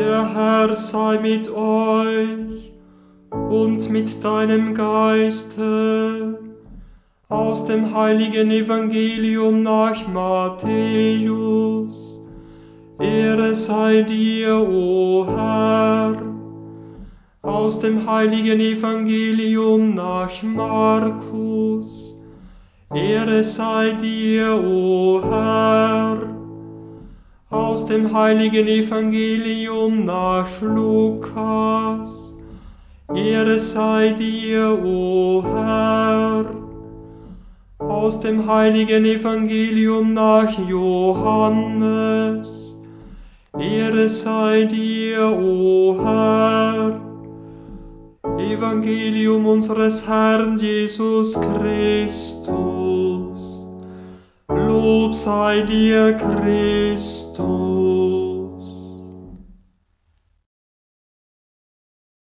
Der Herr sei mit euch und mit deinem Geiste. Aus dem heiligen Evangelium nach Matthäus. Ehre sei dir, o Herr. Aus dem heiligen Evangelium nach Markus. Ehre sei dir, o Herr. Aus dem heiligen Evangelium nach Lukas. Ehre sei dir, o Herr. Aus dem heiligen Evangelium nach Johannes. Ehre sei dir, o Herr. Evangelium unseres Herrn Jesus Christus. Lob sei dir, Christus.